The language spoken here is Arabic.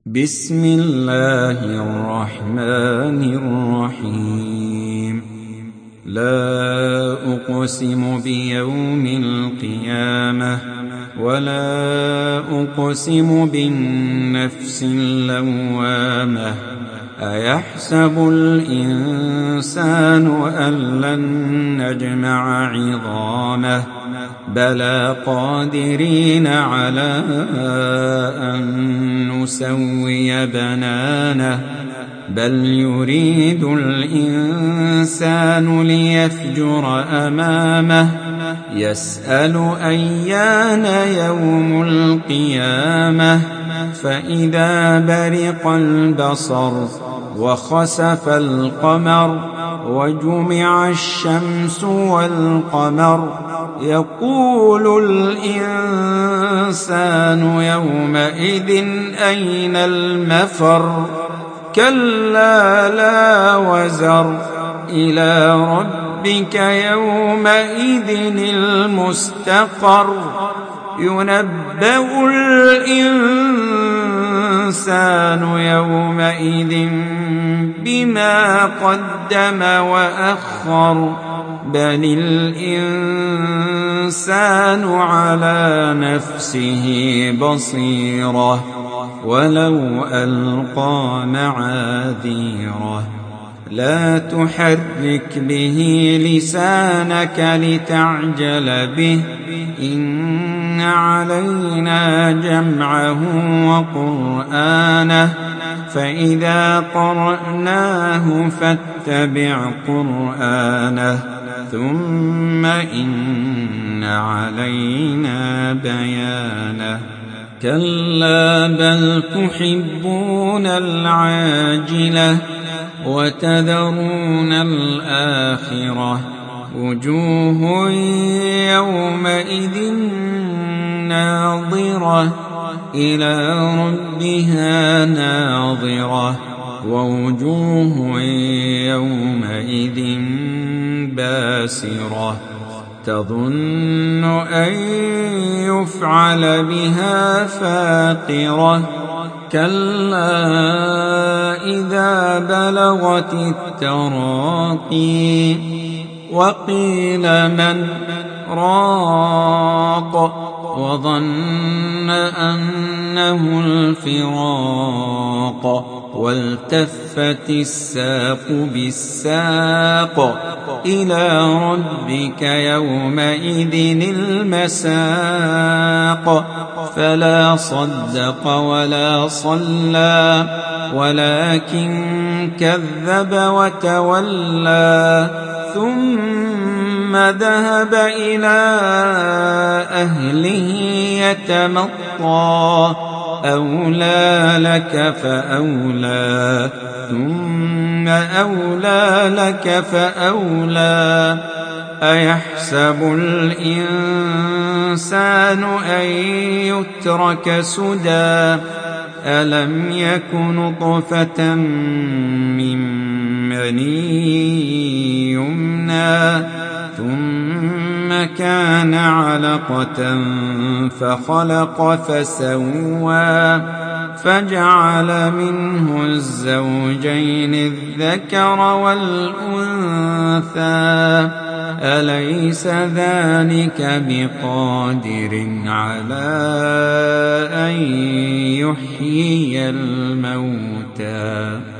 بسم الله الرحمن الرحيم. لا أقسم بيوم القيامة ولا أقسم بالنفس اللوامة. أيحسب الإنسان أن لن نجمع عظامه بلى قادرين على أن نسوي بنانه بل يريد الإنسان ليفجر أمامه يسأل أيان يوم القيامة فإذا برق البصر وخسف القمر وجمع الشمس والقمر يقول الإنسان يومئذ أين المفر كلا لا وزر إلى ربك يومئذ المستقر ينبأ الإنسان يومئذ بما قدم وأخر بل الإنسان على نفسه بصيرة ولو ألقى معاذيره. لا تحرك به لسانك لتعجل به إن علينا جمعه وقرآنه فإذا قرأناه فاتبع قرآنه ثم إن علينا بيانه. كلا بل تحبون العاجلة وتذرون الآخرة وجوه يومئذ ناظرة إلى ربها ناظرة ووجوه يومئذ باسرة تظن أن يفعل بها فاقرة كلا إذا بلغت التراقي وقيل من راق وظن أنه الفراق والتفت الساق بالساق إلى ربك يومئذ المساق فلا صدق ولا صلى ولكن كذب وتولى ثم ذهب إلى أهله يتمطى أولى لك فأولى ثم أولى لك فأولى. أيحسب الإنسان أن يترك سدى ألم يك نطفة من مني يمنى ثم كان علقة فخلق فسوى فجعل منه الزوجين الذكر والأنثى أليس ذلك بقادر على أن يحيي الموتى.